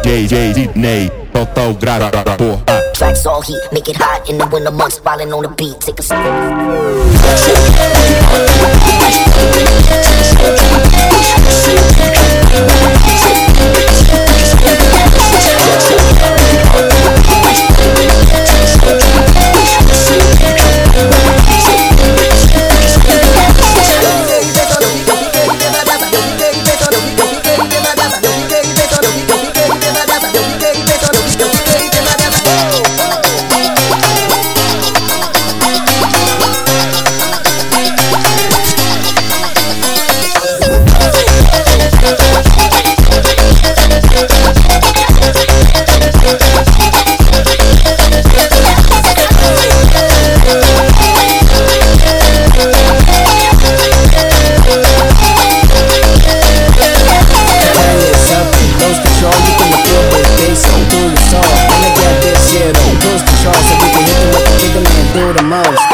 DJ Sidney, total grave, porra. Tracks all heat, make it hot in the winter months, wildin' on the beat, take a seat. The most